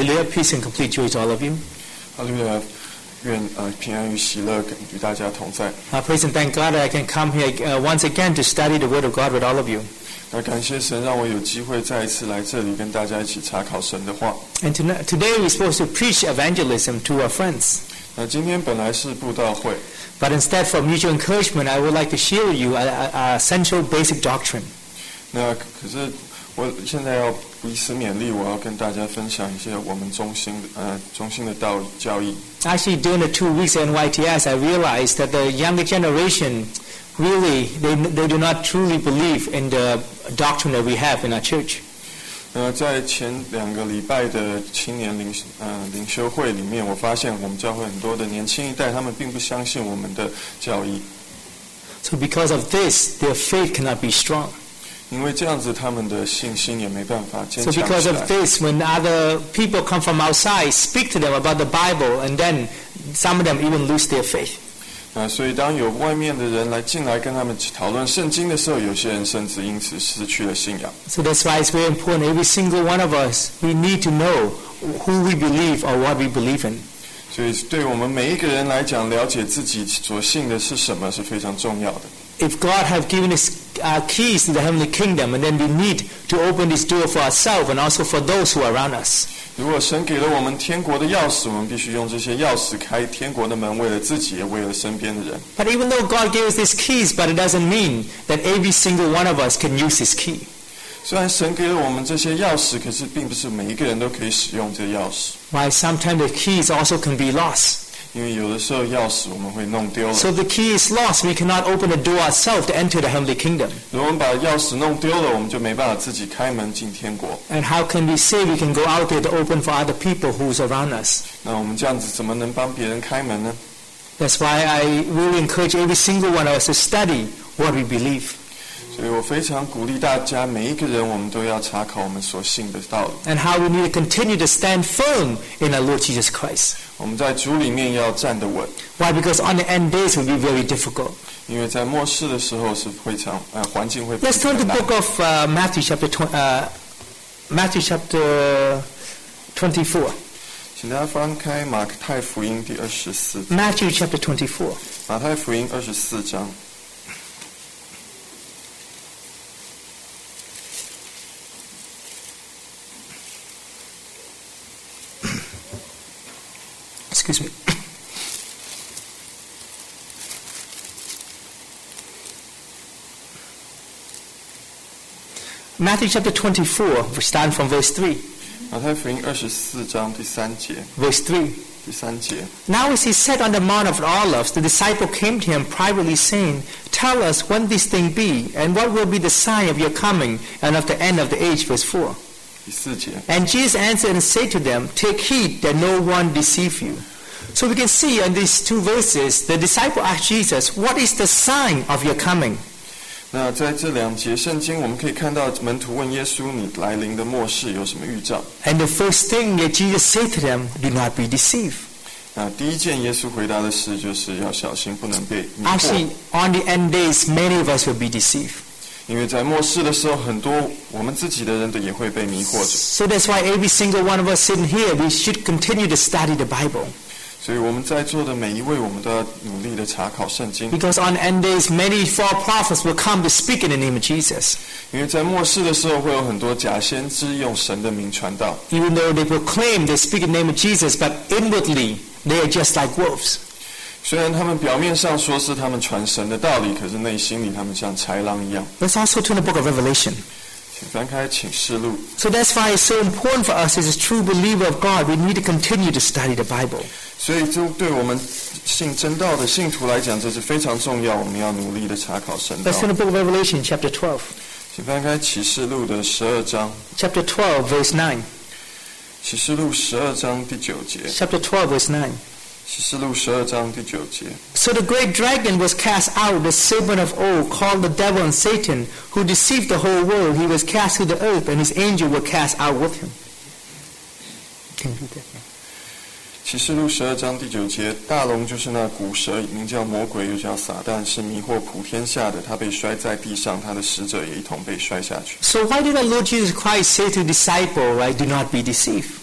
Hallelujah. Peace and complete joy to all of you. 哈利路亚，愿平安与喜乐与大家同在。 Praise and thank God that I can come here once again to study the Word of God with all of you. 那感谢神，让我有机会再一次来这里跟大家一起查考神的话。 And today we're supposed to preach evangelism to our friends. 那今天本来是布道会， But instead, for mutual encouragement, I would like to share with you a central basic doctrine. 那可是我现在要以此勉励，我要跟大家分享一些我们中心的教义。 Actually, during the 2 weeks at NYTS, I realized that the younger generation really, they do not truly believe in the doctrine that we have in our church. 在前2个礼拜的青年领袖会里面，我发现我们教会很多的年轻一代，他们并不相信我们的教义。 So because of this, their faith cannot be strong. 因为这样子，他们的信心也没办法坚 So 强 because 起 of 来。 this, when other people come from outside, speak to them about the Bible, and then some of them even lose their faith. 所以当有外面的人进来跟他们讨论圣经的时候，有些人甚至因此失去了信仰。 So that's why it's very important. Every single one of us, we need to know who we believe or what we believe in. 所以对我们每一个人来讲，了解自己所信的是什么是非常重要的。 If God have given us keys to the heavenly kingdom, and then we need to open this door for ourselves and also for those who are around us. 如果神给了我们天国的钥匙，我们必须用这些钥匙开天国的门，为了自己，也为了身边的人。 But even though God gave us these keys, but it doesn't mean that every single one of us can use His key. 虽然神给了我们这些钥匙，可是并不是每一个人都可以使用这钥匙。 Why sometimes the keys also can be lost. 因为有的时候钥匙我们会弄丢了。 So the key is lost. We cannot open the door ourselves to enter the heavenly kingdom. 如果我们把钥匙弄丢了，我们就没办法自己开门进天国。 And how can we say we can go out there to open for other people who's around us? 那我们这样子怎么能帮别人开门呢？ That's why I really encourage every single one of us to study what we believe. 所以我非常鼓励大家，每一个人我们都要查考我们所信的道理。 And how we need to continue to stand firm in our Lord Jesus Christ. 我们在主里面要站得稳。 Why? Because on the end days will be very difficult. 因为在末世的时候是非常环境会。 Let's turn to the book of Matthew chapter 24. 请大家翻开马太福音第24。 Matthew chapter 24. 马太福音24章。 Excuse me. Matthew chapter 24, we start from verse 3. 马太福音24章第3节。 Verse 3. 第3节。 Now as he sat on the Mount of Olives, the disciple came to him privately, saying, Tell us when this thing be, and what will be the sign of your coming and of the end of the age. Verse 4. 第4节。 And Jesus answered and said to them, Take heed that no one deceive you. So we can see in these 2 verses, the disciple asked Jesus, What is the sign of your coming? 那在这2节圣经，我们可以看到门徒问耶稣：“你来临的末世有什么预兆 And the first thing that Jesus said to them, Do not be deceived. 那第一件耶稣回答的是，就是要小心，不能被迷惑。 Actually, on the end days, many of us will be deceived. 因为在末世的时候，很多我们自己的人的也会被迷惑着。 So that's why every single one of us sitting here, we should continue to study the Bible. 所以我们在座的每一位，我们都要努力的查考圣经。 Because on the end days, many false prophets will come to speak in the name of Jesus. 因为在末世的时候，会有很多假先知用神的名传道。 Even though they proclaim they speak in the name of Jesus, but inwardly, they are just like wolves. 虽然他们表面上说是他们传神的道理，可是内心里他们像豺狼一样。 Let's also turn the book of Revelation. 请翻开启示录。 So that's why it's so important for us as a true believer of God. We need to continue to study the Bible. 所以这对我们信真道的信徒来讲，这是非常重要，我们要努力的查考神道。 Let's turn the book of Revelation, chapter 12. 请翻开启示录的12章。 Chapter 12, verse 9. 启示录12章第9节。 Chapter 12, verse 9. 启示录12章第9节。 So the great dragon was cast out, the serpent of old, called the devil and Satan, who deceived the whole world. He was cast to the earth, and his angels were cast out with him. Can you read that? 启示录12章第9节，大龙就是那古蛇，名叫魔鬼，又叫撒旦，是迷惑普天下的。他被摔在地上，他的使者也一同被摔下去。 So why did our Lord Jesus Christ say to the disciple, right, do not be deceived?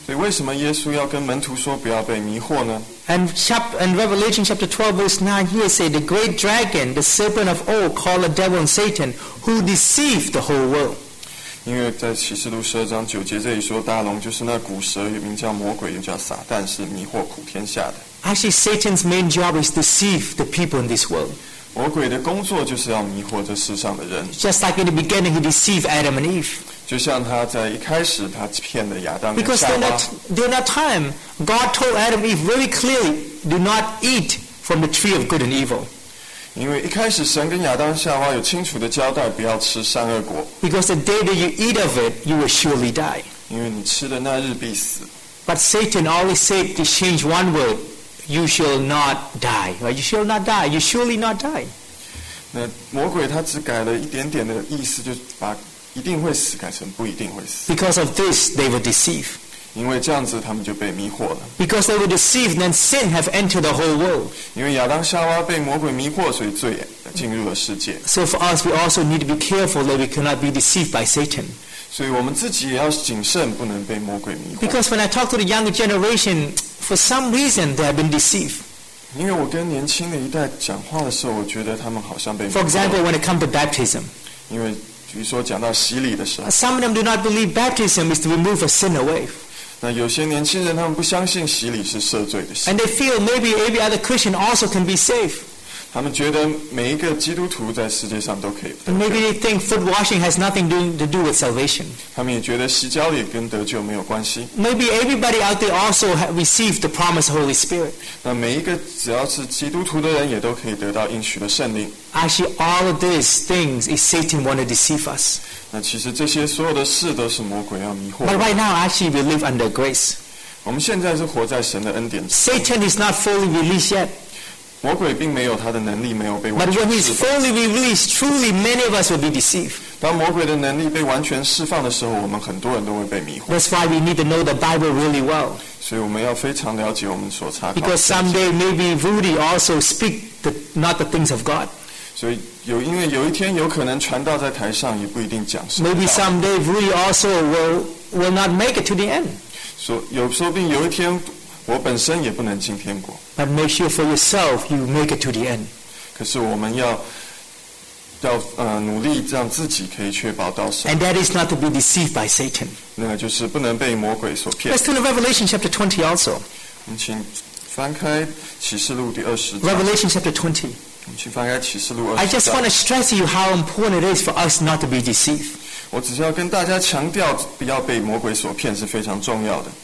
所以为什么耶稣要跟门徒说不要被迷惑呢？ And Revelation chapter 12 verse 9 here say, the great dragon, the serpent of old, called the devil and Satan, who deceived the whole world. 因为在启示录12章9节这里说，大龙就是那古蛇，又名叫魔鬼，又叫撒旦，是迷惑苦天下的。 Actually, Satan's main job is to deceive the people in this world. 魔鬼的工作就是要迷惑这世上的人， Just like in the beginning, he deceived Adam and Eve. 就像他在一开始他骗了亚当跟 Because 夏娃。 during that time, God told Adam and Eve very clearly, do not eat from the tree of good and evil. 因为一开始神跟亚当夏娃有清楚的交代，不要吃善恶果， Because the day that you eat of it, you will surely die. 因为你吃的那日必死。 But Satan always said to change one word, you shall not die. Right? You shall not die. You surely not die. 那魔鬼他只改了一点点的意思，就把一定会死改成不一定会死。 Because of this, they were deceived. 因为这样子他们就被迷惑了。 Because they were deceived, then sin have entered the whole world. 因为亚当夏娃被魔鬼迷惑，所以罪进入了世界。 So for us, we also need to be careful that we cannot be deceived by Satan. 所以我们自己也要谨慎，不能被魔鬼迷惑。 Because when I talk to the younger generation, for some reason they have been deceived. 因为我跟年轻的一代讲话的时候，我觉得他们好像被迷 For 惑。 example, when it comes to baptism, 因为比如说讲到洗礼的时候， some of them do not believe baptism is to remove a sin away. 那有些年轻人他们不相信洗礼是赦罪的事， And they feel maybe every other Christian also can be saved. 他们觉得每一个基督徒在世界上都可以得 And 救。 maybe they think foot washing has nothing to do with salvation. 他们也觉得洗脚也跟得救没有关系。 Maybe everybody out there also have received the promised Holy Spirit. 那每一个只要是基督徒的人，也都可以得到应许的圣灵。 Actually, all of these things is Satan want to deceive us. 那其实这些所有的事都是魔鬼要迷惑 But 的。 right now, actually, we live under grace. 我们现在是活在神的恩典之中， Satan is not fully released yet. 魔鬼并没有他的能力没有被完 But 全 when he's 释放。 fully released, truly many of us will be deceived. 当魔鬼的能力被完全释放的时候，我们很多人都会被迷惑。 That's why we need to know the Bible really well. 所以我们要非常了解我们所查考的 Because 圣经。 someday maybe Rudy also speak not the things of God. 所以因为有一天有可能传道在台上也不一定讲神的 Maybe 道。 someday Rudy also will not make it to the end. 说不定有一天我本身也不能进天国。 But make sure for yourself you make it to the end. 可是我们要努力让自己可以确保到神， And that is not to be deceived by Satan. 那就是不能被魔鬼所骗 Let's。turn to Revelation chapter 20 also. 我们请翻开启示录第20章。 Revelation chapter 20. 我们请翻开启示录 I 20 just want 章。 to stress to you how important it is for us not to be deceived. 我只是要跟大家强调，不要被魔鬼所骗是非常重要的。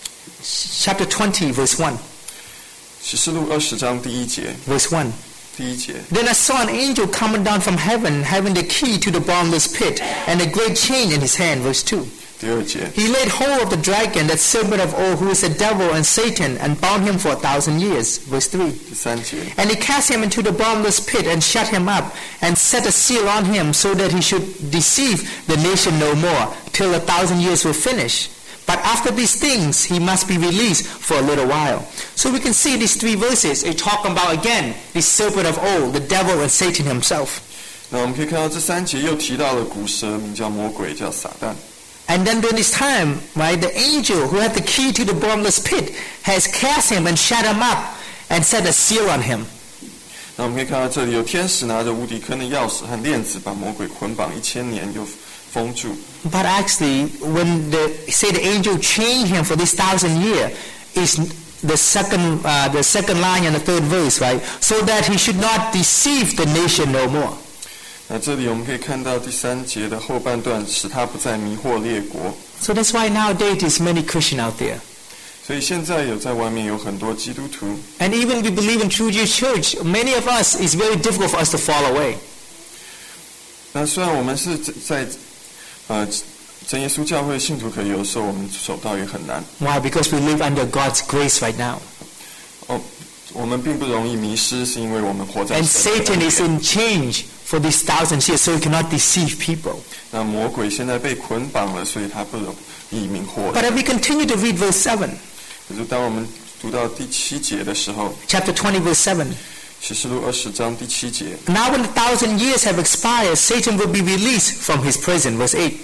Chapter 20 verse 1. 启示录20章第1节， Verse 1. 第1节。 Then I saw an angel coming down from heaven, having the key to the bottomless pit, and a great chain in his hand. Verse 2. 第2节， He laid hold of the dragon, that serpent of old, who is the devil and Satan, and bound him for 1,000 years. Verse 3. 第3节， And he cast him into the bottomless pit, and shut him up, and set a seal on him, so that he should deceive the nation no more, till 1,000 years were finished. But after these things, he must be released for a little while. So we can see these 3 verses are talking about, again, the serpent of old, the devil and Satan himself. 那我们可以看到这3节又提到了古蛇，名叫魔鬼，叫撒旦。 And then during this time, right, the angel who had the key to the bottomless pit has cast him and shut him up and set a seal on him. 那我们可以看到这里有天使拿着无底坑的钥匙和链子，把魔鬼捆绑1000年，又封住。 But actually, when the angel chained him for this 1,000 year, is the second line and the 3rd verse, right? So that he should not deceive the nation no more. 那这里我们可以看到第3节的后半段，使他不再迷惑列国。 So that's why nowadays there's many Christians out there. 所以现在在外面有很多基督徒， And even we believe in True Jewish Church, many of us, it's very difficult for us to fall away. 那虽然我们是在真耶稣教会信徒，可有的时候我们走道也很难。 Why? Because we live under God's grace right now. 我们并不容易迷失，是因为我们活在 And 神的 Satan 恩 is 典。 in change for these 1,000 years, so he cannot deceive people. 那魔鬼现在被捆绑了，所以他不容易迷惑。 But if we continue to read verse 7, 可是当我们读到第7节的时候， chapter 20 verse 7, 启示录20章第7节， now when 1,000 years have expired, Satan will be released from his prison. Verse 8.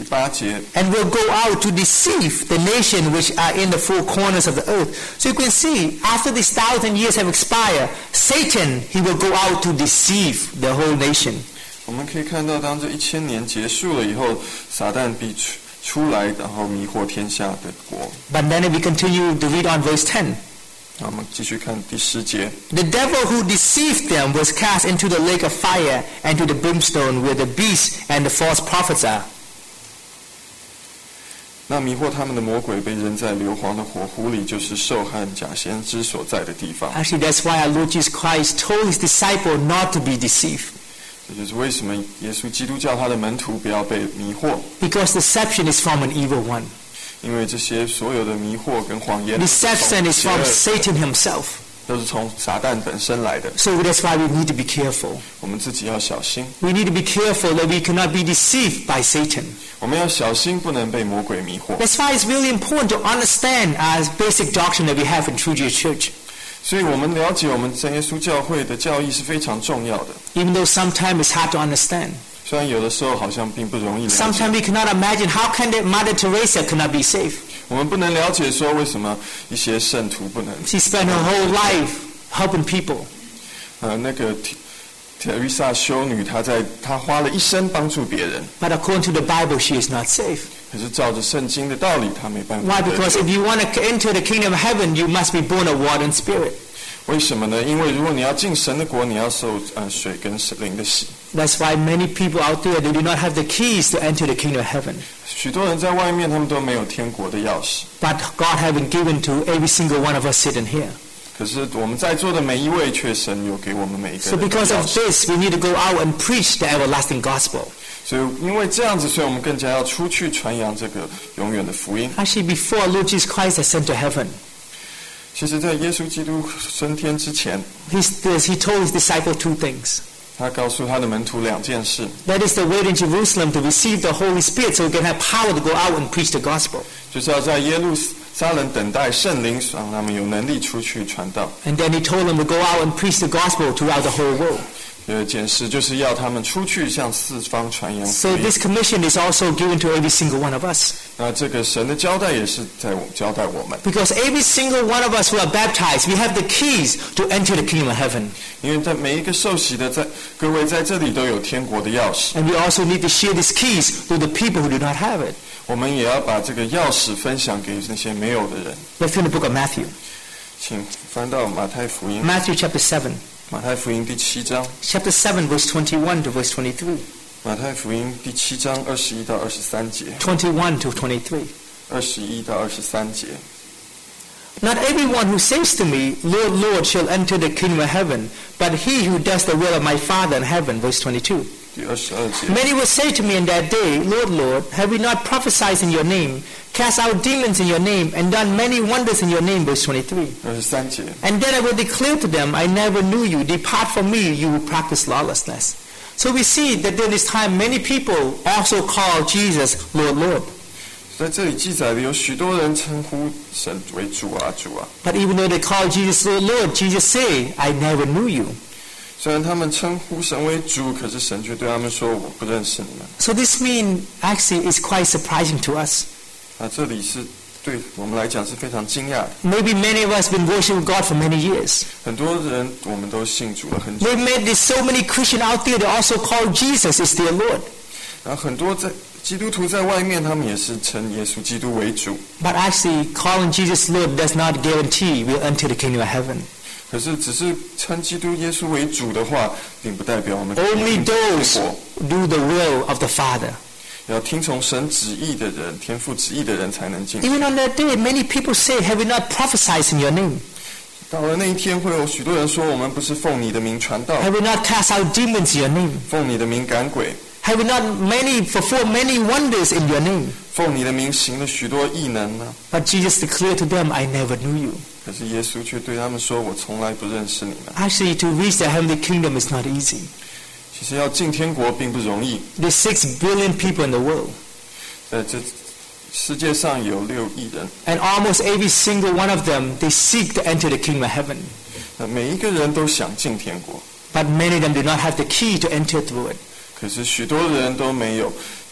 第8节 and will go out to deceive the nation which are in the four corners of the earth. So you can see, after these 1,000 years have expired, Satan, he will go out to deceive the whole nation. 我们可以看到，当这1000年结束了以后，撒旦必出来，然后迷惑天下的国。 But then if we continue to read on verse 10, 那我们继续看第10节。 the devil who deceived them was cast into the lake of fire and to the brimstone where the beast and the false prophets are. 那迷惑他们的魔鬼被扔在硫磺的火湖里，就是兽和假先知所在的地方。 Actually, that's why our Lord Jesus Christ told his disciple not to be deceived. 这就是为什么耶稣基督叫他的门徒不要被迷惑， Because deception is from an evil one. 因为这些所有的迷惑跟谎言 Deception is from Satan himself. 都是从撒旦本身来的。 So that's why we need to be careful. 我们自己要小心， We need to be careful that we cannot be deceived by Satan. 我们要小心，不能被魔鬼迷惑。 That's why it's really important to understand our basic doctrine that we have in True Jewish Church. 所以我们了解我们真耶稣教会的教义是非常重要的。 Even though sometimes it's hard to understand. 虽然有的时候好像并不容易了解， Sometimes we cannot imagine how can that Mother Teresa cannot be saved. 我们不能了解说为什么一些圣徒不能。 She spent her whole life helping people. 那个特瑞莎修女，她花了一生帮助别人， But according to the Bible, she is not saved. 可是照着圣经的道理，她没办法 Why? 得救。 Because if you want to enter the kingdom of heaven, you must be born of water and spirit. 为什么呢？因为如果你要进神的国，你要受水跟灵的洗。 That's why many people out there, they do not have the keys to enter the kingdom of heaven. 许多人在外面，他们都没有天国的钥匙。 But God has been given to every single one of us sitting here. 可是我们在座的每一位，却神有给我们每一个 So 人的 because 钥 of 匙。 this, we need to go out and preach the everlasting gospel. 所以因为这样子，所以我们更加要出去传扬这个永远的福音。 Actually, before Lord Jesus Christ ascended to heaven, 其实，在耶稣基督升天之前， he told his disciples two things. 他告诉他的门徒2件事， That is to wait in Jerusalem to receive the Holy Spirit so we can have power to go out and preach the gospel. 就是要在耶路撒冷等待圣灵，让他们有能力出去传道。 And then he told them to go out and preach the gospel throughout the whole world. 第2件事就是要他们出去向四方传扬福 So 音。 this commission is also given to every single one of us. 那这个神的交代也是在交代我们， Because every single one of us who are baptized, we have the keys to enter the kingdom of heaven. 因为在每一个受洗的各位在这里都有天国的钥匙， And we also need to share these keys with the people who do not have it. 我们也要把这个钥匙分享给那些没有的人。 Let's read the book of Matthew. 请翻到马太福音， Matthew chapter 7. 马太福音第7章， Chapter 7, verse 21 to verse 23. 马太福音第7章21到23节 21 to 23. ，21到23节。 Not everyone who says to me, Lord, Lord, shall enter the kingdom of heaven, but he who does the will of my Father in heaven. Verse 22. 第22节， Many will say to me in that day, Lord, Lord, have we not prophesied in your name, cast out demons in your name, and done many wonders in your name? Verse 23. 23节， And then I will declare to them, I never knew you. Depart from me, you who practice lawlessness. So we see that during this time, many people also call Jesus Lord, Lord. 在这里记载的有许多人称呼神为主啊主啊， But even though they call Jesus Lord, Lord, Jesus say, I never knew you. 虽然他们称呼神为主，可是神却对他们说：“我不认识你们。 So this means actually is quite surprising to us. ” 这里是对我们来讲是非常惊讶的。 Maybe many of us have been worshiping God for many years. 很多人我们都信主了很久， Maybe there's so many Christians out there that also call Jesus is their Lord. 然后很多基督徒在外面，他们也是称耶稣基督为主。 But actually, calling Jesus Lord does not guarantee we'll enter the kingdom of heaven. 可是只是称基督耶稣为主的话，并不代表我们 Only those do the will of the Father. 要听从神旨意的人，天父旨意的人才能进。 Even on that day, many people say, have we not prophesied in your name? 到了那一天，会有许多人说：“我们不是奉你的名传道， Have we not cast out demons in your name? 奉你的名赶鬼， Have we not performed many wonders in your name? 奉你的名行了许多异能呢？” But Jesus declared to them, I never knew you. 可是耶稣却对他们说：“我从来不认识你们。 Actually, to reach the heavenly kingdom is not easy. ” 其实要进天国并不容易。 There's 6 billion people in the world. 在这世界上有6亿人， And almost every single one of them, they seek to enter the kingdom of heaven. 每一个人都想进天国， But many of them do not have the key to enter through it. 可是许多人都没有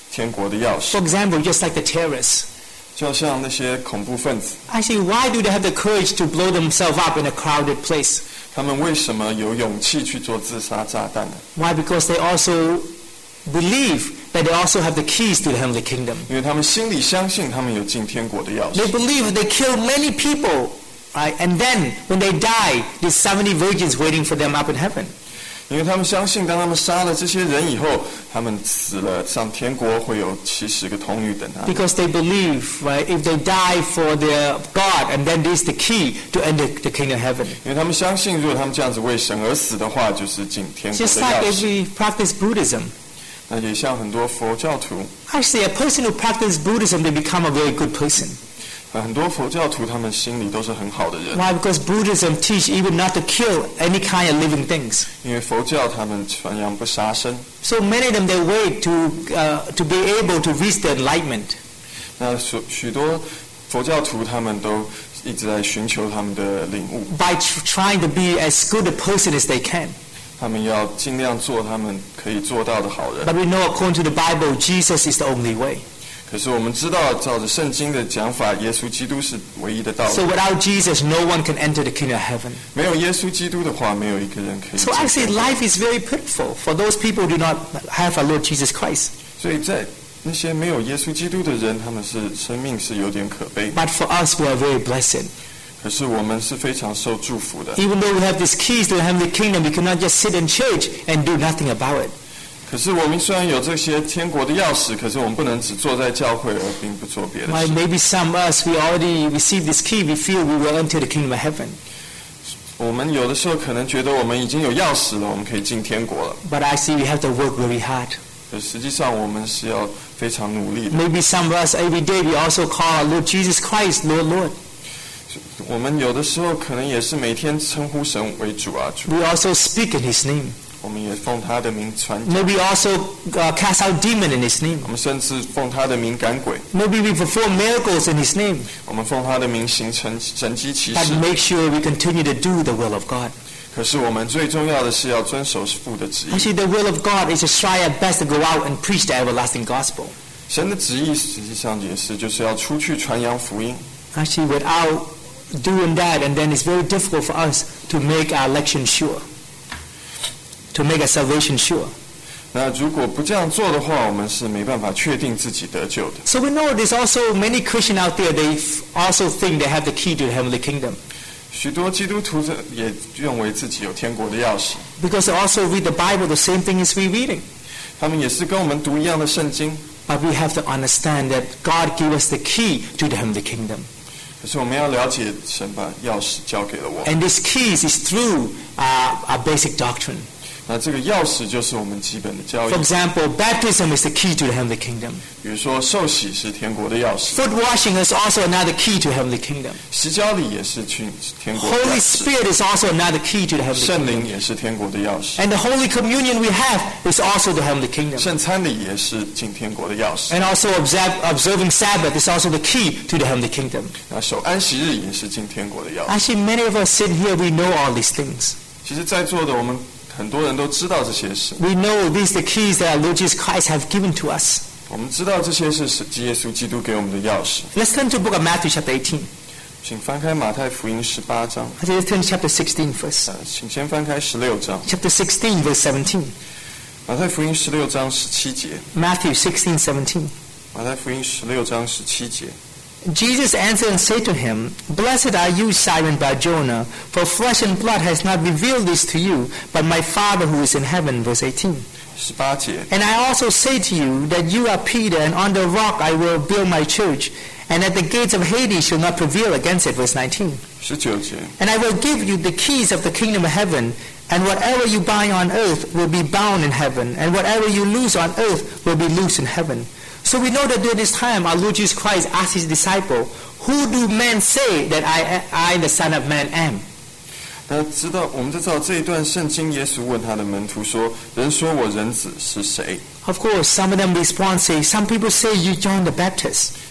天国的钥匙。 For example, just like the terrorists. 就像那些恐怖分子， Actually, why do they have the courage to blow themselves up in a crowded place? 他们为什么有勇气去做自杀炸弹呢？ Why? Because they also believe that they also have the keys to the heavenly kingdom. 因为他们心里相信他们有进天国的钥 They 匙。 believe they killed many people, right? And then when they die, there's 70 virgins waiting for them up in heaven. 因为他们相信，当他们杀了这些人以后，他们死了，上天国会有70个童女等他们。 Because they believe, right, if they die for their God, and then this is the key to enter the kingdom of heaven. 因为他们相信，如果他们这样子为神而死的话，就是进天国 Just 的 like 钥 if 匙。 we practice Buddhism. 那也像很多佛教徒， Actually, a person who practices Buddhism, they become a very good person. 很多佛教徒他们心里都是很好的人， Why? Because Buddhism teach even not to kill any kind of living things. 因为佛教他们传扬不杀生。 So many of them, they wait to be able to reach the enlightenment. 那许多佛教徒他们都一直在寻求他们的领悟， By trying to be as good a person as they can. 他们要尽量做他们可以做到的好人。 But we know according to the Bible, Jesus is the only way. 可是我们知道，照着圣经的讲法，耶稣基督是唯一的道 So 路。 without Jesus, no one can enter the kingdom of heaven. 没有耶稣基督的话，没有一个人可以 So 进 actually, 天国。 life is very pitiful for those people who do not have our Lord Jesus Christ. 所以在那些没有耶稣基督的人，他们是生命是有点可悲。 But for us, we are very blessed. 可是我们是非常受祝福的。 Even though we have these keys to the heavenly kingdom, we cannot just sit in church and do nothing about it. 可是我们虽然有这些天国的钥匙，可是我们不能只坐在教会而并不做别的 Right? 事。 Maybe some of us, we already received this key, we feel we will enter the kingdom of heaven. 我们有的时候可能觉得我们已经有钥匙了，我们可以进天国了。 But actually, we have to work very hard. 可实际上我们是要非常努力的。 Maybe some of us, every day, we also call our Lord Jesus Christ, Lord, Lord. 我们有的时候可能也是每天称呼神为主啊主， We also speak in His name. 我们也奉他的名传讲， Maybe also cast out demon in His name. 我们甚至奉他的名赶鬼， Maybe we perform miracles in His name. 我们奉他的名行神迹奇 But 事。 make sure we continue to do the will of God. 可是我们最重要的是要遵守父的旨意。 Actually, the will of God is to try our best to go out and preach the everlasting gospel. 神的旨意实际上也是，就是要出去传扬福音。 Actually, without doing that, and then it's very difficult for us to make our election sure, to make our salvation sure. 那如果不这样做的话，我们是没办法确定自己得救的。 So we know there's also many Christians out there, they also think they have the key to the heavenly kingdom. 许多基督徒也认为自己有天国的钥匙， Because they also read the Bible the same thing as we're reading. 他们也是跟我们读一样的圣经。 But we have to understand that God gave us the key to the heavenly kingdom. 可是我们要了解，神把钥匙交给了我。 And this keys is through our basic doctrine. 那这个钥匙就是我们基本的教义 For。example, baptism is the key to the heavenly kingdom. 比如说，受洗是天国的钥匙， Foot washing is also another key to the heavenly kingdom. 洗脚礼也是去天国的 Holy 钥匙， Spirit is also another key to the heavenly 圣 kingdom. 灵也是天国的钥匙， And the Holy Communion we have is also the heavenly kingdom. 圣餐礼也是进天国的钥匙。 And also observing Sabbath is also the key to the heavenly kingdom. 那守安息日也是进天国的钥匙。 Actually, many of us sitting here, we know all these things. 其实，在座的我们很多人都知道这些事， We know these are the keys that our Lord Jesus Christ have given to us. 我们知道这些是耶稣基督给我们的钥匙。 Let's turn to the book of Matthew chapter 18. 请翻开马太福音18章， Actually, let's turn to chapter 16 first. 请先翻开16章， Chapter 16, verse 17. 马太福音16章17节， Matthew 16, 17. 马太福音16章17节。 Jesus answered and said to him, Blessed are you, Simon Bar-Jonah, for flesh and blood has not revealed this to you, but my Father who is in heaven. Verse 18. 18节， And I also say to you that you are Peter, and on the rock I will build my church, and that the gates of Hades shall not prevail against it. Verse 19. 19节， And I will give you the keys of the kingdom of heaven, and whatever you bind on earth will be bound in heaven, and whatever you loose on earth will be loosed in heaven. So we know that during this time our Lord Jesus Christ asked his disciple, Who do men say that I the Son of Man, am? 那我们知道这一段圣经，耶稣问他的门徒说：“人说我人子是谁 Of course, some of them respond, say, some people say you John the Baptist.？”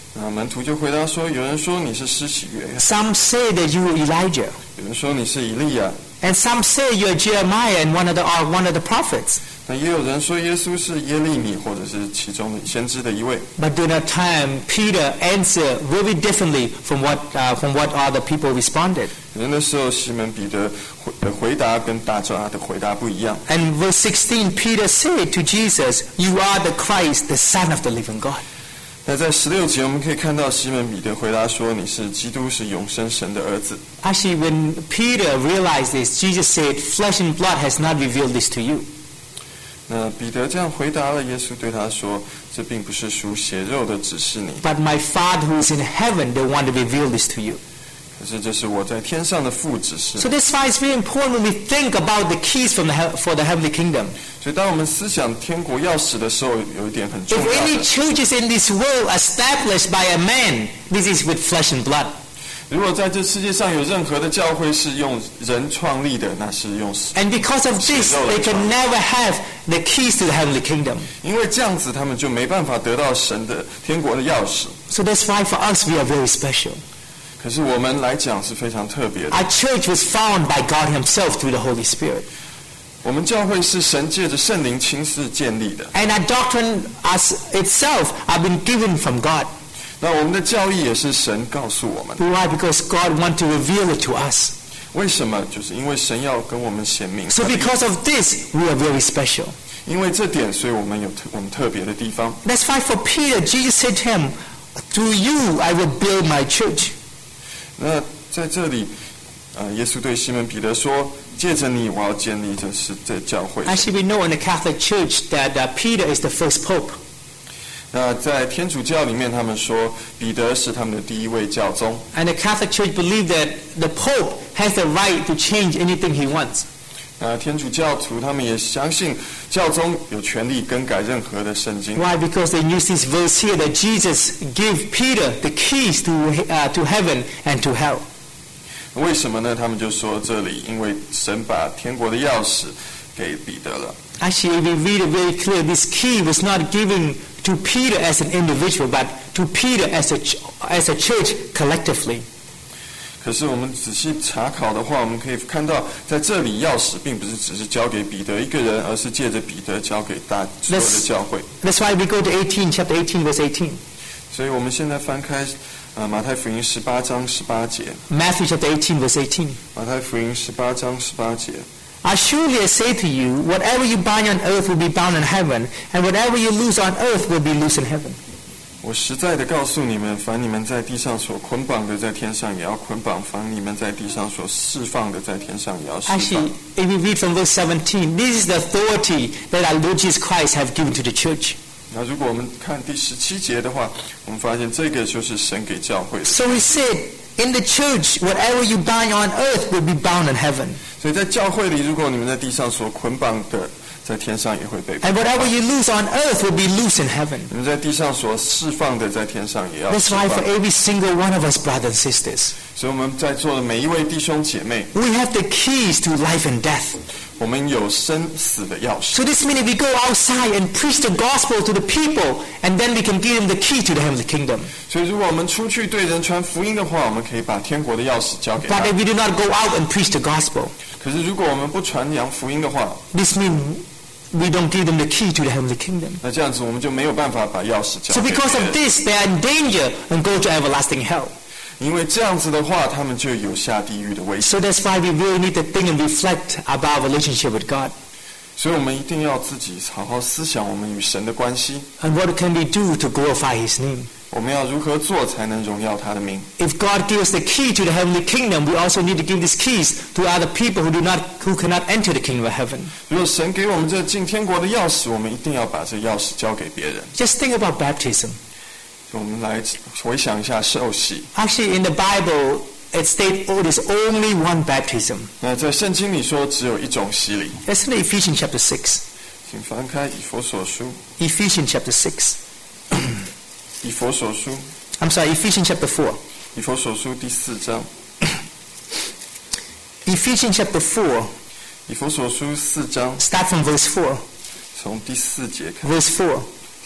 那门徒就回答说：有人说你是施洗约翰， Some say that you are Elijah. 有人说你是以利亚， And some say you are Jeremiah and one of the prophets. 那也有人说耶稣是耶利米，或者是其中的先知的一位。 But during that time, Peter answered very differently from what other people responded. 可是那时候西门彼得的回答跟大家的回答不一样。 And verse 16, Peter said to Jesus, "You are the Christ, the Son of the living God." 那在16节我们可以看到西门彼得回答说：你是基督，是永生神的儿子。 Actually, when Peter realized this, Jesus said, "Flesh and blood has not revealed this to you." 那彼得这样回答了，耶稣对他说：这并不是属血肉的指示你， But my Father who is in heaven, they want to reveal this to you. 可是这是我在天上的父指示。 So that's why it's very important when we think about the keys for the heavenly kingdom. 所以当我们思想天国钥匙的时候，有一点很重 If 要 any 的。 churches in this world established by a man, this is with flesh and blood. 如果在这世界上有任何的教会是用人创立的，那是用， And because of this, they can never have the keys to the heavenly kingdom. 因为这样子他们就没办法得到神的天国的钥匙。 So that's why for us we are very special. 可是我们来讲是非常特别的。 Our church was found by God himself through the Holy Spirit. 我们教会是神借着圣灵亲自建立的。 And our doctrine itself have been given from God. 那我们的教义也是神告诉我们。 Why? Because God wants to reveal it to us. 为什么？就是因为神要跟我们显明。 So because of this, we are very special. 因为这点，所以我们有我们特别的地方。 That's why for Peter, Jesus said to him, "Through you I will build my church." 那在这里，耶稣对西门彼得说：借着你，我要建立这教会。 Actually, we know in the Catholic Church that Peter is the first pope. 那在天主教里面，他们说彼得是他们的第一位教宗。 And the Catholic Church believes that the Pope has the right to change anything he wants. 那天主教徒他们也相信教宗有权利更改任何的圣经。 Why? Because they use this verse here that Jesus gave Peter the keys to heaven and to hell. 为什么呢？他们就说这里，因为神把天国的钥匙给彼得了。 Actually, if we read it very clear, this key was not given to Peter as an individual, but to Peter as a church collectively. 可是我们仔细查考的话，我们可以看到，在这里钥匙并不是只是交给彼得一个人，而是借着彼得交给所有的教会。 That's why we go to chapter 18, verse 18. 所以我们现在翻开马太福音18章18节。 Matthew chapter 18, verse 18. 马太福音18章18节。 Surely I say to you, whatever you bind on earth will be bound in heaven, and whatever you loose on earth will be loosed in heaven. 我实在的告诉你们，凡你们在地上所捆绑的，在天上也要捆绑；凡你们在地上所释放的，在天上也要释放。 Actually, if we read from verse 17, this is the authority that our Lord Jesus Christ have given to the church. 那如果我们看第17节的话，我们发现这个就是神给教会的。 So he said, in the church, whatever you bind on earth will be bound in heaven. 所以在教会里，如果你们在地上所捆绑的，在天上也会被捆 And 绑； whatever you loose on earth will be loose in heaven. 你们在地上所释放的，在天上也要 That's 释 why 放 for。every single one of us, brothers and sisters, 所以我们在座的每一位弟兄姐妹， we have the keys to life and death. 我们有生死的钥匙。 So this means if we go outside and preach the gospel to the people, and then we can give them the key to the heavenly kingdom. 所以如果我们出去对人传福音的话，我们可以把天国的钥匙交给他 But。if we do not go out and preach the gospel, 可是如果我们不传扬福音的话， this means we don't give them the key to the heavenly kingdom. 那这样子我们就没有办法把钥匙交 So 给 because 别 of 人。 this, they are in danger and go to everlasting hell. 因为这样子的话，他们就有下地狱的危险。 So that's why we really need to think and reflect about our relationship with God. 所以我们一定要自己好好思想我们与神的关系， And what can we do to glorify His name? 我们要如何做才能荣耀他的名。 If God gives us the key to the heavenly kingdom, we also need to give these keys to other people who cannot enter the kingdom of heaven. 如果神给我们这进天国的钥匙，我们一定要把这钥匙交给别人。 Just think about baptism. 我们来回想一下受洗。 Actually, in the Bible, it states there's only one baptism. 那在圣经里说，只有一种洗礼。 That's in Ephesians chapter 6. 请翻开以弗所书， Ephesians chapter 6. 以弗所书， I'm sorry, Ephesians chapter 4. 以弗所书第4章， Ephesians chapter 4, 以弗所书4章， start from verse 4. 从第4节看。 Verse 4.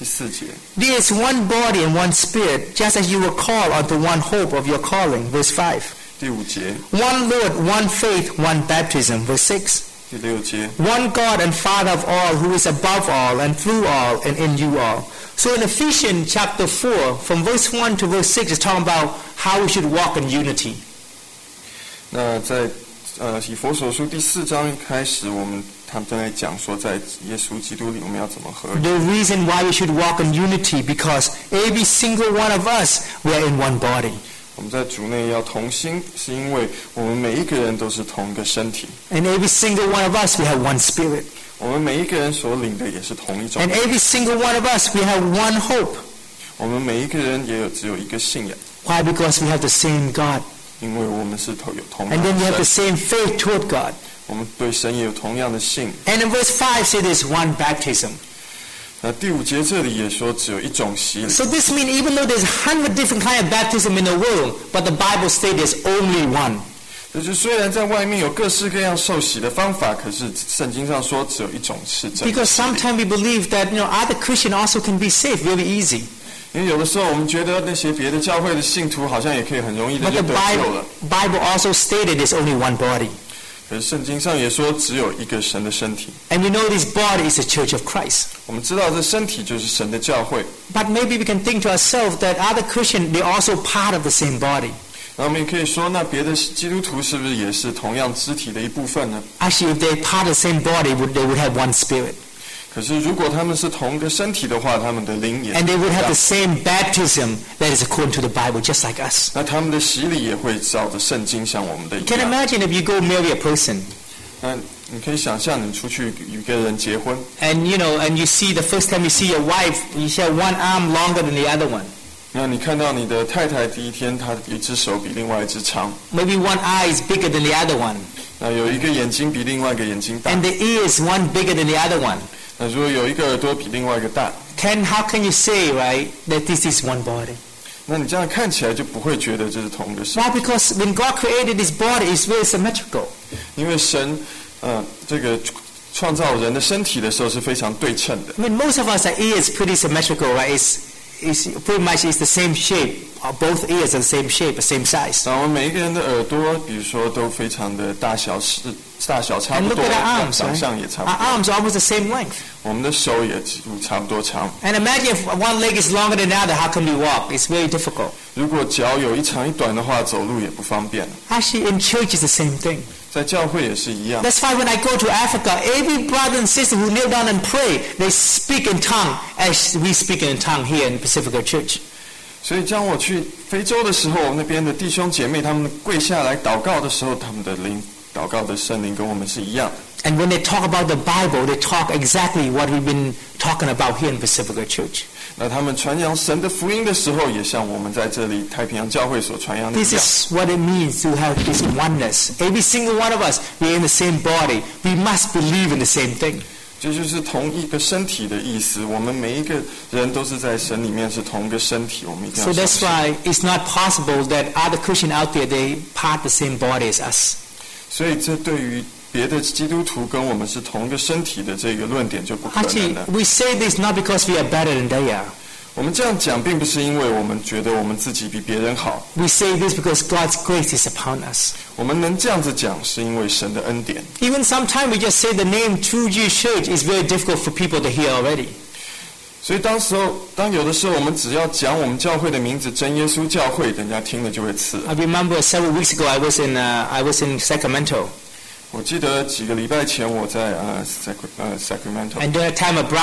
第4节。 There is one body and one spirit, just as you were called unto one hope of your calling. Verse 5. 第5节。 One Lord, one faith, one baptism. Verse 6. 第6节。 One God and Father of all, who is above all and through all and in you all. So in Ephesians chapter 4, from verse 1 to verse 6, it's talking about how we should walk in unity. 那在以弗所书第4章开始，他们正在讲说，在耶稣基督里我们要怎么合一。 The reason why we should walk in unity, because every single one of us, we are in one body. 我们在主内要同心，是因为我们每一个人都是同一个身体。 And every single one of us, we have one spirit. 我们每一个人所领的也是同一种。 And every single one of us, we have one hope. 我们每一个人也只有一个信仰。 Why? Because we have the same God. 因为我们是有同 And 样 then we 的 have the 神， same faith toward God. 我们对神也有同样的信。 And in verse 5 say there's one baptism. 那第5节这里也说只有一种洗礼。 So this means even though there's 100 different kind of baptism in the world, but the Bible states there's only one. 就是虽然在外面有各式各样受洗的方法，可是圣经上说只有一种是真的。 Because sometimes we believe that other Christians also can be saved really easy. 因为有的时候我们觉得那些别的教会的信徒好像也可以很容易的 But 就 the 得救了。 Bible also stated there's only one body. 可是圣经上也说只有一个神的身体。 And we know this body is the church of Christ. 我们知道这身体就是神的教会。 But maybe we can think to ourselves that other Christians, they're also part of the same body. 那我们也可以说，那别的基督徒是不是也是同样肢体的一部分呢？ Actually, if they're part of the same body, they would have one spirit. 可是如果他们是同一个身体的话，他们的灵也是 And they would 一 have 样 the same baptism that is according to the Bible, just like us. 那他们的洗礼也会照着圣经像我们的一 Can 样。 imagine if you go marry a person, 那你可以想象，你出去与一个人结婚， and and you see the first time you see your wife, you see one arm longer than the other one. 那你看到你的太太第一天，她一只手比另外一只长， Maybe one eye is bigger than the other one, 那有一个眼睛比另外一个眼睛大， and the ears one bigger than the other one. 那如果有一个耳朵比另外一个大， How can you say, right, that this is one body? 那你这样看起来就不会觉得这是同一个身 Why? Because when God created this body, it's very symmetrical. 因为神这个创造人的身体的时候是非常对称的。 I mean, most of us, our ears pretty symmetrical, right? It's pretty much it's the same shape. Both ears are the same shape, the same size. 那我们每一个人的耳朵，比如说都非常的大小差 And 不 look 多， at our arms, 长 right? 相也差不 Our 多。 arms are almost the same length. 我们的手也几乎差不多长。 And imagine if one leg is longer than the other, how can we walk? It's very difficult. 如果脚有一长一短的话，走路也不方便。 Actually, in church, it's the same thing. 在教会也是一样。 That's why when I go to Africa, every brother and sister who kneel down and pray, they speak in tongue as we speak in tongue here in Pacifica Church. 所以当我去非洲的时候，那边的弟兄姐妹他们跪下来祷告的时候，他们的祷告的圣灵跟我们是一样。 And when they talk about the Bible, they talk exactly what we've been talking about here in Pacifica Church. 那他们传扬神的福音的时候，也像我们在这里太平洋教会所传扬的一 This 样。 is what it means to have this oneness. Every single one of us, we're in the same body. We must believe in the same thing. 这就是同一个身体的意思。我们每一个人都是在神里面是同一个身体，我们一定 So 要相 that's 信。 why it's not possible that other Christians out there, they part the same body as us. 所以这对于别的基督徒跟我们是同一个身体的这个论点就不可能 Actually, 了。 we say this not because we are better than they are. 我们这样讲，并不是因为我们觉得我们自己比别人好， We say this because God's grace is upon us. 我们能这样子讲，是因为神的恩典。 Even sometimes we just say the name True Jewish Church is very difficult for people to hear already. 所以当有的时候，我们只要讲我们教会的名字“真耶稣教会”，人家听了就会刺耳。 I remember several weeks ago I was in Sacramento, 我记得几个礼拜前我在Sacramento， and during that time a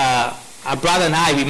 brother and I we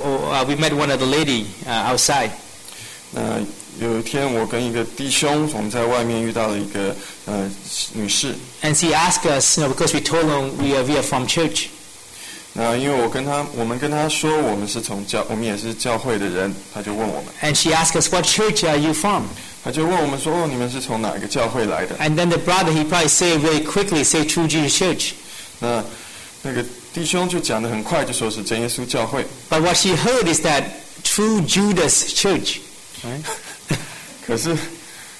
met one of the lady outside. 那有一天我跟一个弟兄，我们在外面遇到了一个女士。 And she asked us, because we told them we are from church. 那因为我们跟他说我们也是教会的人，他就问我们， And she asked us, what church are you from? 他就问我们说，哦，你们是从哪一个教会来的？ And then the brother, he probably say very quickly, say True Jewish Church. 那个弟兄就讲得很快，就说是真耶稣教会。 But what she heard is that True Judas Church. Right? 可是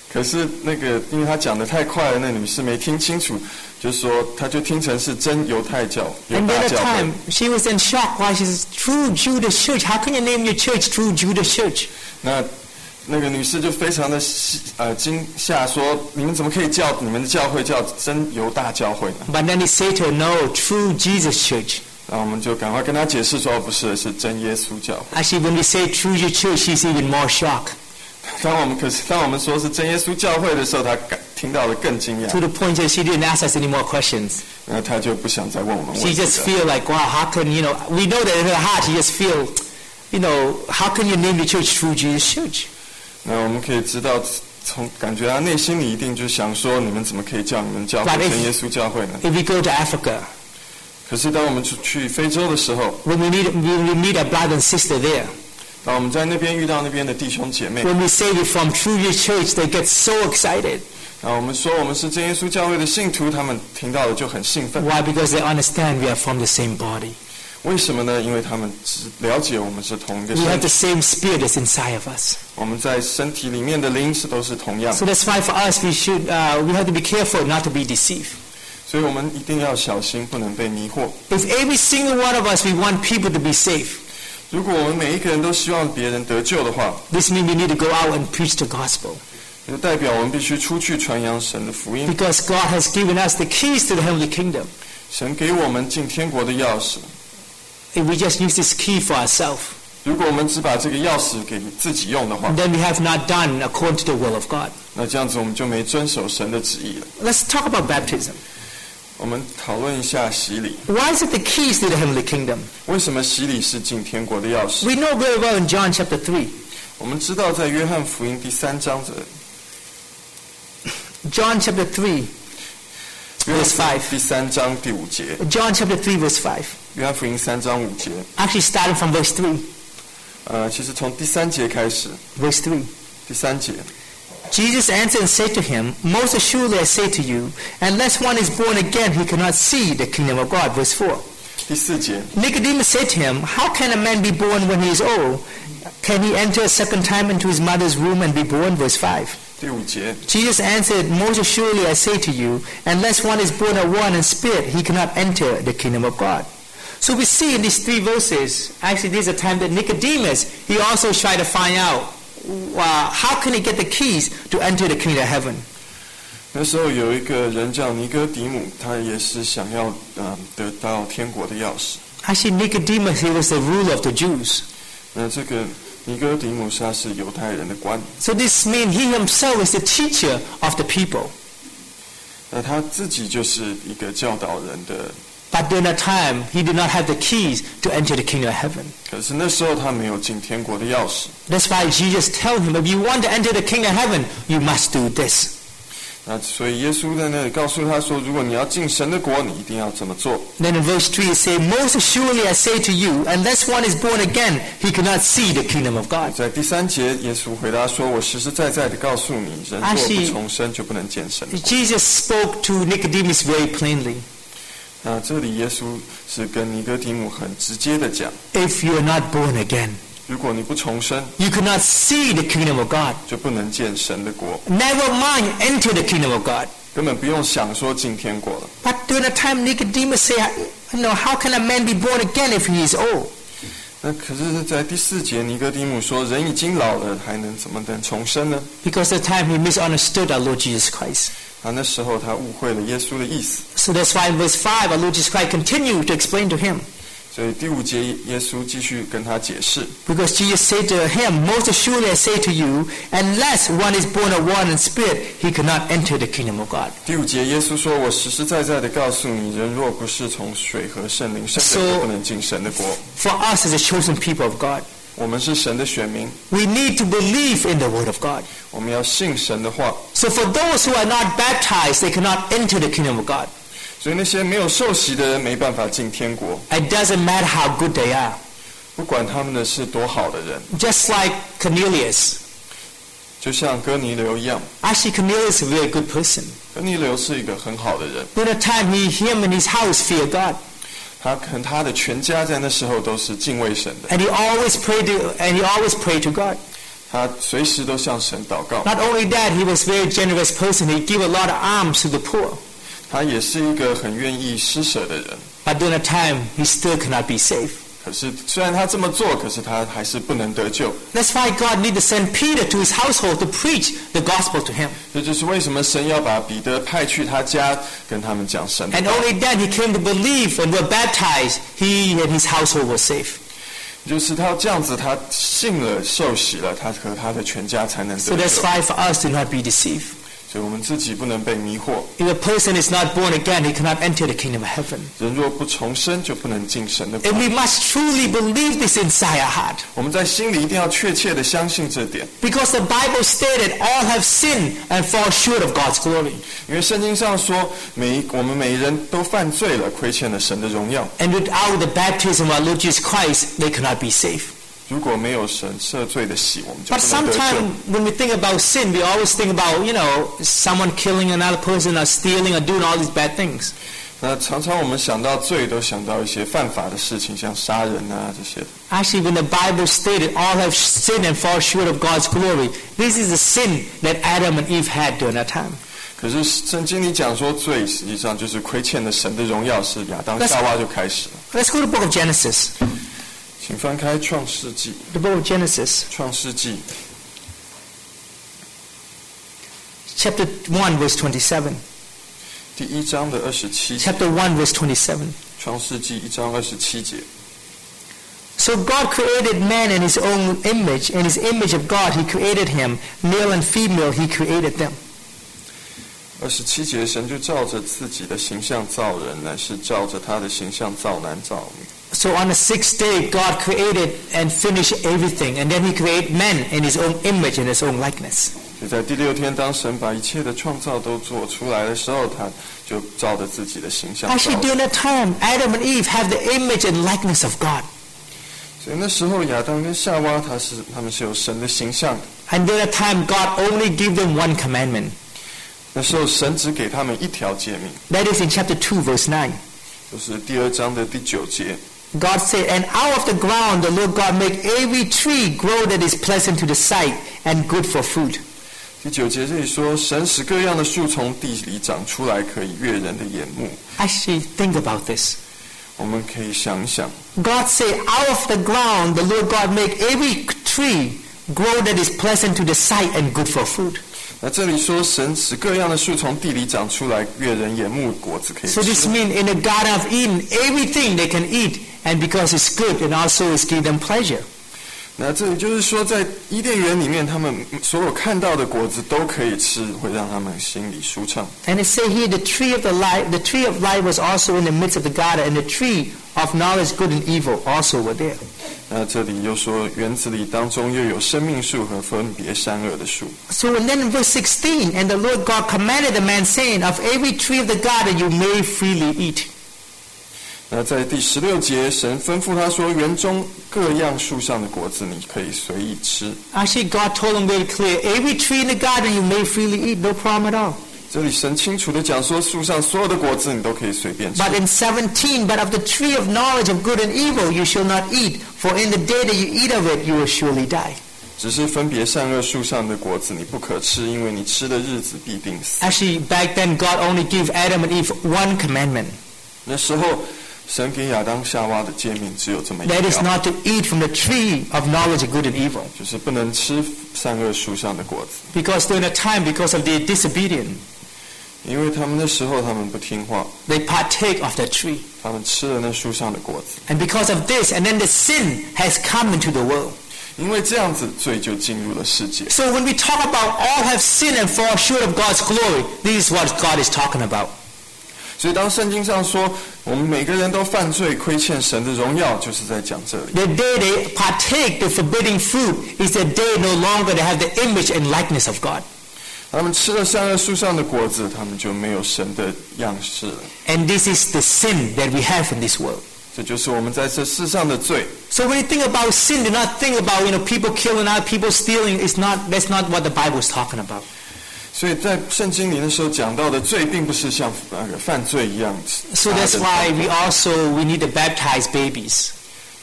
可是那个，因为他讲得太快了，那女士没听清楚，就是说，她就听成是真犹大教会。 And at the time, she was in shock. Why she says, "True Judas Church? How can you name your church True Judas Church?" 那个女士就非常的惊吓，说：“你们怎么可以叫你们的教会叫真犹大教会呢？” But then he said to her, "No, True Jesus Church." 然后我们就赶快跟她解释说：“不是，是真耶稣教会。” Actually, when we say True Jesus Church, she's even more shocked. 当我们说是真耶稣教会的时候，她听到了更惊讶。 To the point that she didn't ask us any more questions. 那她就不想再问我们问题了。 She just feel like, wow, how can we know that in her heart she just feel, how can you name the church True Jesus Church? 那我们可以知道，从感觉她内心里一定就想说，你们怎么可以叫你们教会真耶稣教会呢？ If we go to Africa, 可是当我们去非洲的时候 when we meet a brother and sister there, 当我们在那边遇到那边的弟兄姐妹， when we say we're from True Jesus Church, they get so excited. 然后我们说我们是真耶稣教会的信徒，他们听到了就很兴奋。 Why? Because they understand we are from the same body. 为什么呢？因为他们了解我们是同一个 We have 身 the 体， same spirit that's inside of us. 我们在身体里面的灵都是同样 So 的， that's why for us we have to be careful not to be deceived. 所以我们一定要小心，不能被迷惑。 If every single one of us we want people to be safe, 如果我们每一个人都希望别人得救的话， this means we need to go out and preach the gospel. 就代表我们必须出去传扬神的福音。 Because God has given us the keys to the heavenly kingdom. 神给我们进天国的钥匙， If we just use this key for ourselves, 如果我们只把这个钥匙给自己用的话， then we have not done according to the will of God. 那这样子我们就没遵守神的旨意了。 Let's talk about baptism. 我们讨论一下洗礼， Why is it the keys to the heavenly kingdom? 为什么洗礼是进天国的钥匙？ We know very well in John chapter 3. 我们知道在约翰福音第3章 John chapter 3, 约翰 verse 福音 5. 第3章第5节， John chapter 3, verse 5. 约翰福音3章5节， Actually starting from verse 3. 其实从第3节开始， Verse 3. 第3节， Jesus answered and said to him, Most assuredly I say to you, unless one is born again, he cannot see the kingdom of God. Verse 4. 第4节， Nicodemus said to him, How can a man be born when he is old? Can he enter a second time into his mother's womb and be born? Verse 5. 第5节， Jesus answered, Most assuredly I say to you, unless one is born of water and spirit, he cannot enter the kingdom of God. So we see in these 3 verses, actually there's a time that Nicodemus, he also tried to find out, how can he get the keys to enter the kingdom of heaven? 那时候有一个人叫尼哥底母，他也是想要得到天国的钥匙。 Actually, Nicodemus, he was the ruler of the Jews. 那这个尼哥底母他是犹太人的官， So this means he himself is the teacher of the people. 那他自己就是一个教导人的。 But during that time, he did not have the keys to enter the kingdom of heaven. 可是那时候他没有进天国的钥匙， That's why Jesus told him, if you want to enter the kingdom of heaven, you must do this. 那所以耶稣在那里告诉他说，如果你要进神的国，你一定要这么做。 Then in verse 3 it says, Most assuredly I say to you, unless one is born again, he cannot see the kingdom of God. 在第3节，耶稣回答说：“我实实在在的告诉你，人若不重生，就不能见神的国。” Jesus spoke to Nicodemus very plainly. 那这里耶稣是跟尼哥底母很直接的讲， If you are not born again, 如果你不重生， you cannot see the kingdom of God. 就不能见神的国， Never mind enter the kingdom of God. 根本不用想说进天国了。 But during the time Nicodemus said, how can a man be born again if he is old? 那可是，在第4节，尼哥底母说：“人已经老了，还能怎么能重生呢 Because at the time he misunderstood our Lord Jesus Christ. ？” 那时候他误会了耶稣的意思， So that's why in verse 5 our Lord Jesus Christ continued to explain to him. 所以第5节耶稣继续跟他解释。 Because Jesus said to him, Most assuredly I say to you, unless one is born of water and spirit, he cannot enter the kingdom of God. 第5节耶稣说：“我实实在在的告诉你，人若不是从水和圣灵生的，就不能进神的国。” For us as the chosen people of God, 我们是神的选民， we need to believe in the word of God. 我们要信神的话。 So for those who are not baptized, they cannot enter the kingdom of God. 所以那些没有受洗的人没办法进天国， It doesn't matter how good they are. 不管他们的是多好的人， Just like Cornelius. 就像哥尼流一样。 Actually, Cornelius is a very good person. 哥尼流是一个很好的人， During the time him and his house fear God. 他的全家在那时候都是敬畏神的， And he always prayed to God. 他随时都向神祷告。 Not only that, he was a very generous person. He gave a lot of alms to the poor. 他也是一个很愿意施舍的人。 But during that time, he still could not be saved. 可是虽然他这么做，可是他还是不能得救。 That's why God needed to send Peter to his household to preach the gospel to him. 这就是为什么神要把彼得派去他家，跟他们讲神的 And 道。 only then he came to believe and were baptized. He and his household were saved. 就是他这样子，他信了、受洗了，他和他的全家才能得 So 救。 that's why for us to not be deceived. 所以我们自己不能被迷惑。 If a person is not born again, he cannot enter the kingdom of heaven. 人若不重生，就不能进神的国 And。we must truly believe this inside our heart. 我们在心里一定要确切的相信这点， Because the Bible stated all have sinned and fall short of God's glory. 因为圣经上说，我们每人都犯罪了，亏欠了神的荣耀。 And without the baptism of our Lord Jesus Christ, they cannot be saved. 如果没有神赦罪的洗，我们就 But 不能得救。 sometimes when we think about sin, we always think about, someone killing another person or stealing or doing all these bad things. 那常常我们想到罪，都想到一些犯法的事情，像杀人啊这些。 Actually, when the Bible stated all have sinned and fall short of God's glory, this is the sin that Adam and Eve had during that time. 可是圣经里讲说，罪实际上就是亏欠了神的荣耀，是亚当夏娃就开始了。 Let's go to the book of Genesis. 请翻开创世纪， The book of Genesis, 创世纪 chapter 1, verse 27. 第1章的27节， Chapter 1, verse 27. 创世纪1章27节。 So God created man in his own image. In his image of God, he created him. Male and female, he created them. 27节，神就照着自己的形象造人，乃是照着他的形象造男造女。 So on the sixth day, God created and finished everything. And then he created man in his own image and his own likeness. 就在第6天，当神把一切的创造都做出来的时候，他就照着自己的形象造 Actually, 人。 during that time, Adam and Eve have the image and likeness of God. 所以那时候亚当跟夏娃，他们是有神的形象的。 And during that time, God only gave them one commandment. 那时候神只给他们一条诫命， That is in chapter 2, verse 9. 就是第2章的第9节。 God said, And out of the ground the Lord God make every tree grow that is pleasant to the sight and good for food. 第9节这里说，神使各样的树从地里长出来，可以悦人的眼目。 Actually, think about this. 我们可以想一想， God said, Out of the ground the Lord God make every tree grow that is pleasant to the sight and good for food. 那这里说神使各样的树从地里长出来，悦人眼目，果子可以 So this 吃。 means in the Garden of Eden, everything they can eat, and because it's good, and also it's give them pleasure. 那这里就是说，在伊甸园里面，他们所有看到的果子都可以吃，会让他们心里舒畅。 And it says here, the tree of life was also in the midst of the garden, and the tree of knowledge, good and evil, also were there. 那这里又说，园子里当中又有生命树和分别善恶的树。 So and then in verse 16, and the Lord God commanded the man, saying, Of every tree of the garden you may freely eat. 那在第16节，神吩咐他说，园中各样树上的果子你可以随意吃。 Actually, God told him very clear, every tree in the garden you may freely eat, no problem at all. 这里神清楚的讲说，树上所有的果子你都可以随便吃。 But in 17, but of the tree of knowledge of good and evil you shall not eat, for in the day that you eat of it you will surely die. 只是分别善恶树上的果子你不可吃，因为你吃的日子必定死。 Actually, back then God only gave Adam and Eve one commandment. 那时候神给亚当夏娃的诫命只有这么一 That is 条， not to eat from the tree of knowledge of good and evil. 就是不能吃善恶树上的果子， Because during that time, because of their disobedience, 因为他们那时候他们不听话， they partake of that tree. 他们吃了那树上的果子， And because of this, and then the sin has come into the world. 因为这样子罪就进入了世界。 So when we talk about all have sinned and fall short of God's glory, this is what God is talking about. 所以当圣经上说我们每个人都犯罪亏欠神的荣耀，就是在讲这里。 The day they partake the forbidding fruit is the day no longer they have the image and likeness of God. 他们吃了善恶树上的果子，他们就没有神的样式了。 And this is the sin that we have in this world. 这就是我们在这世上的罪。 So when you think about sin, do not think about people killing out, people stealing. That's not what the Bible is talking about. 所以在圣经里那时候讲到的罪，并不是像犯罪一样。 So that's why we need to baptize babies.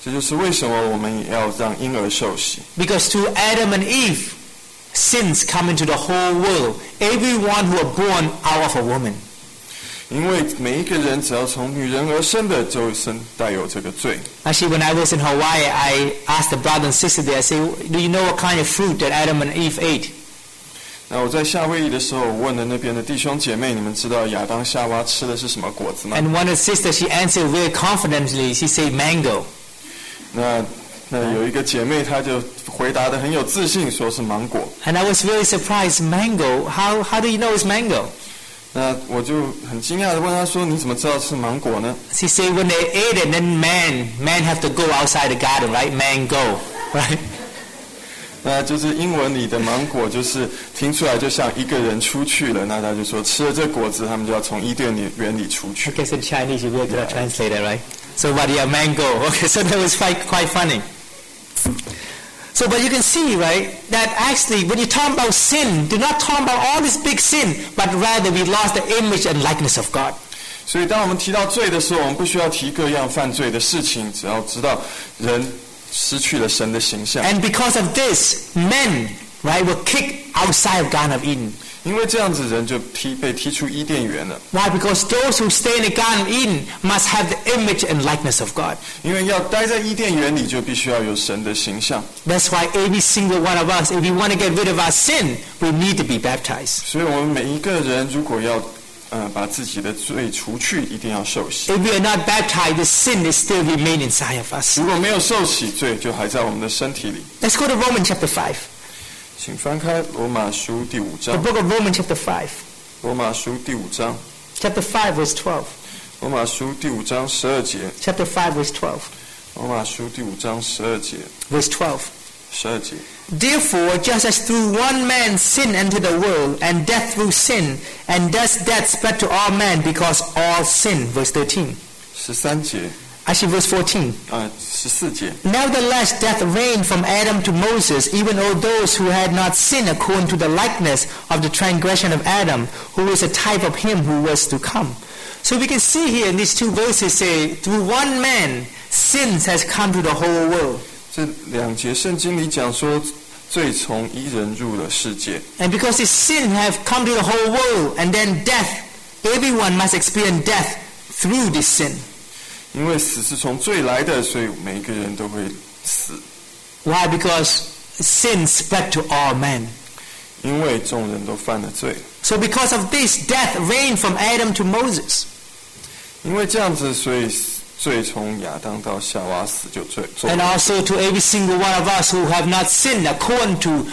这就是为什么我们也要让婴儿受洗。 Because through Adam and Eve, sins come into the whole world. Everyone who are born out of a woman. 因为每一个人只要从女人而生的，就带有这个罪。 Actually, when I was in Hawaii, I asked the brother and sister there, I say, do you know what kind of fruit that Adam and Eve ate? 那我在夏威夷的时候，我问了那边的弟兄姐妹，你们知道亚当夏娃吃的是什么果子吗？ And one of the sisters, she answered very confidently. She said, mango. 那有一个姐妹，她就回答得很有自信，说是芒果。 And I was very surprised. Mango? How do you know it's mango? 那我就很惊讶的问她说：“你怎么知道是芒果呢？” She said, when they ate it, then man have to go outside the garden, right? Man go, right? 那就是英文里的芒果，就是听出来就像一个人出去了。那他就说吃了这果子，他们就要从伊甸园里出去。 I guess in Chinese you will translate it, right? So, but yeah, mango. Okay, so that was quite funny. So, but you can see, right, that actually when you talk about sin, do not talk about all this big sin, but rather we lost the image and likeness of God. 所以当我们提到罪的时候，我们不需要提各样犯罪的事情，只要知道人失去了神的形象。 And because of this, men, right, were kicked outside of Garden of Eden. 因为这样子，人就被踢出伊甸园了。 Why? Because those who stay in the Garden of Eden must have the image and likeness of God. 因为要待在伊甸园里，就必须要有神的形象。 That's why every single one of us, if we want to get rid of our sin, we need to be baptized. 所以我们每一个人，如果要把自己的罪除去，一定要受洗。 If we are not baptized, the sin is still remain inside of us. 如果没有受洗，罪就还在我们的身体里。 Let's go to Romans chapter 5. 请翻开罗马书第5 The 章。 book of Romans chapter 5. 罗马书第5章。 Chapter 5 verse 12. 罗马书第5章12节。 Chapter 5 verse 12. 罗马书第5章12节。 Verse 12. 12节。 Therefore, just as through one man sin entered the world, and death through sin, and thus death spread to all men because all sin. Verse 13. 13节。 Actually, verse 14. 14节。 Nevertheless, death reigned from Adam to Moses, even though those who had not sinned according to the likeness of the transgression of Adam, who is a type of him who was to come. So we can see here in these two verses say, through one man, sins has come to the whole world. 这2节圣经里讲说，罪从一人入了世界。 And because this sin have come to the whole world, and then death, everyone must experience death through this sin. 因为死是从罪来的，所以每一个人都会死。 Why? Because sin spread to all men. 因为众人都犯了罪。 So because of this, death reigned from Adam to Moses. 因为这样子，所以罪从亚当到夏娃死就罪。 And also to every single one of us who have not sinned according to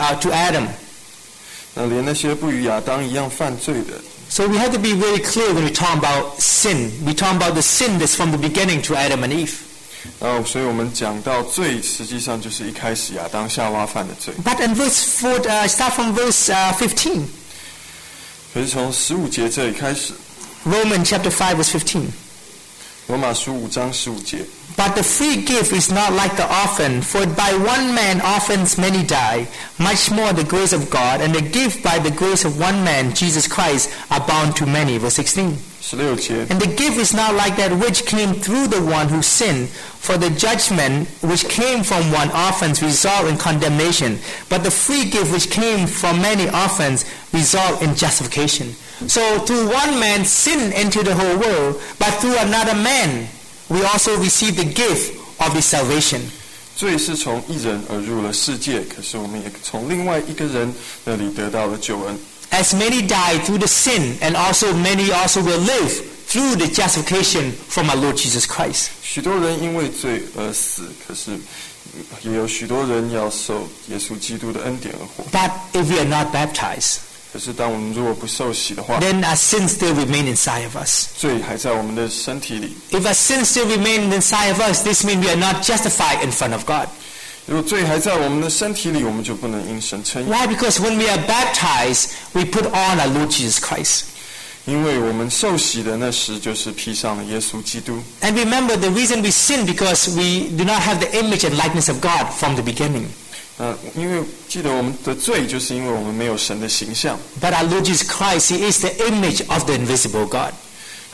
Adam. 那连那些不与亚当一样犯罪的。 So we have to be very clear when we talk about sin. We talk about the sin that's from the beginning to Adam and Eve. 然后，所以我们讲到罪，实际上就是一开始亚当夏娃犯的罪。 But in verse 4, start from verse 15. 可是从15节这里开始， Romans chapter 5 verse 15. 罗马书5章15节。 But the free gift is not like the offering, for by one man offense many die, much more the grace of God, and the gift by the grace of one man, Jesus Christ, abound to many. Verse 16. 16节。 And the gift is not like that which came through the one who sinned, for the judgment which came from one offense result in condemnation, but the free gift which came from many offense result in justification. So through one man sin entered the whole world, but through another man we also receive the gift of the salvation. 罪是从一人而入了世界，可是我们也从另外一个人那里得到了救恩。 As many died through the sin, and also many also will live through the justification from our Lord Jesus Christ. 许多人因为罪而死，可是也有许多人要受耶稣基督的恩典而活。 But if we are not baptized, 可是当我们如果不受洗的话， then our sins still remain inside of us. 罪还在我们的身体里。 If our sins still remain inside of us, this means we are not justified in front of God. 如果罪还在我们的身体里，我们就不能因神称义。 Why? Because when we are baptized, we put on our Lord Jesus Christ. 因为我们受洗的那时，就是披上了耶稣基督。 And remember, the reason we sin because we do not have the image and likeness of God from the beginning. 因为记得我们的罪，就是因为我们没有神的形象。 But our Lord Jesus Christ, He is the image of the invisible God.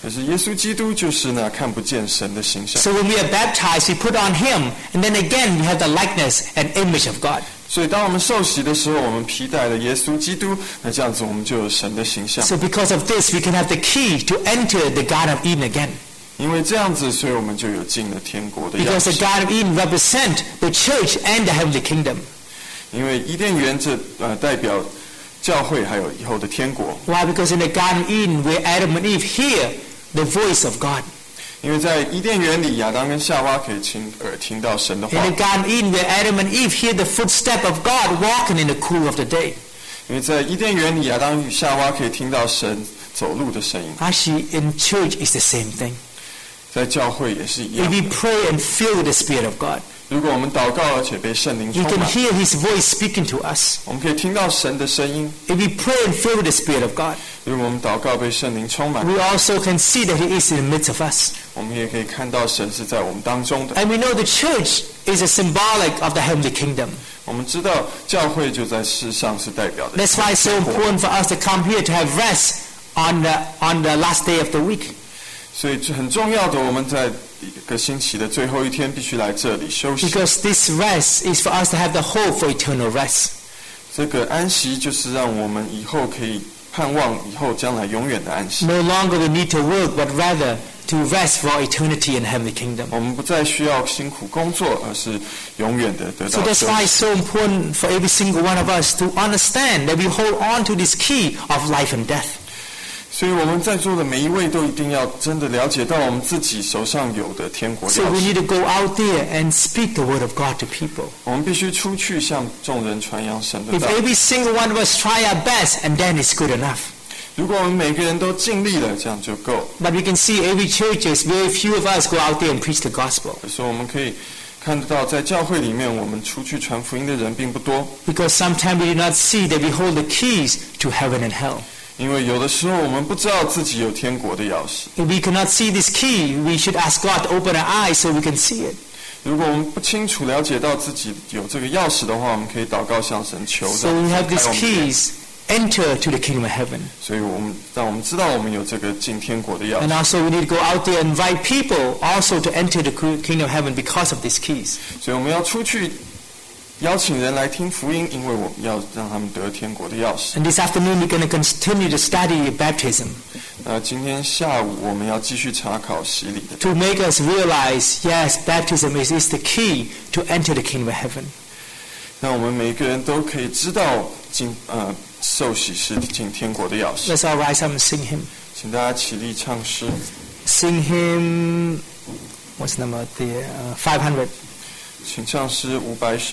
可是耶稣基督就是那看不见神的形象。 So when we are baptized, we put on him, and then again we have the likeness and image of God. 所以当我们受洗的时候，我们披戴了耶稣基督，那这样子我们就有神的形象。 So because of this, we can have the key to enter the Garden of Eden again. 因为这样子，所以我们就有进了天国的钥 Because the 匙。 Garden of Eden represent the church and the heavenly kingdom. 因为伊甸园代表教会还有以后的天国。 Why? Because in the Garden of Eden, where Adam and Eve hear the voice of God. 因为在伊甸园里，亚当跟夏娃可以听到神的话。 In the Garden of Eden, where Adam and Eve hear the footstep of God walking in the cool of the day. 因为在伊甸园里，亚当与夏娃可以听到神走路的声音。 Actually, in church, it's the same thing. 在教会也是一样 If 的。 we pray and feel the Spirit of God, 如果我们祷告而且被圣灵 we 充 can 满， hear His voice speaking to us. 我们可以听到神的声音。 If we pray and feel the Spirit of God, 如果我们祷告被圣灵充满， we also can see that He is in the midst of us. 我们也可以看到神是在我们当中的。 And we know the church is a symbolic of the heavenly kingdom. 我们知道教会就在世上是代表的。 That's why it's so important for us to come here to have rest on the last day of the week. 所以很重要的，我们在一个星期的最后一天必须来这里休息。 Because this rest is for us to have the hope for eternal rest. 这个安息就是让我们以后可以盼望以后将来永远的安息。 No longer we need to work, but rather to rest for eternity in the heavenly kingdom. 我们不再需要辛苦工作，而是永远的得 So 到 that's 休 why it's 息。 so important for every single one of us to understand that we hold on to this key of life and death. 所以我们在座的每一位都一定要真的了解到我们自己手上有的天国 So 钥 we 匙。 need to go out there and speak the word of God to people. 我们必须出去向众人传扬神的 If 道。 every single one of us try our best, and then it's good enough. 如果我们每个人都尽力了，这样就够。 But we can see every churches, very few of us go out there and preach the gospel. 所以我们可以看得到，在教会里面，我们出去传福音的人并不多。 Because sometimes we do not see that we hold the keys to heaven and hell. 因为有的时候我们不知道自己有天国的钥匙。 If we cannot see this key, we should ask God to open our eyes so we can see it. 如果我们不清楚了解到自己有这个钥匙的话，我们可以祷告向神求， So we have 开 these 我们的眼。 keys, enter to the kingdom of heaven. 所以让我们知道我们有这个进天国的钥 And 匙。 also we need to go out there and invite people also to enter the kingdom of heaven because of these keys. 所以我们要出去邀请人来听福音，因为我们要让他们得天国的钥匙。 And this afternoon we're going to continue to study baptism 今天下午我们要继续查考洗礼的， to make us realize, yes, baptism is the key to enter the kingdom of heaven. 让我们每个人都可以知道受洗是进天国的钥匙。 Let's all rise up and sing hymn. 请大家起立唱诗， Sing hymn, what's the number there? 500. 请唱诗510。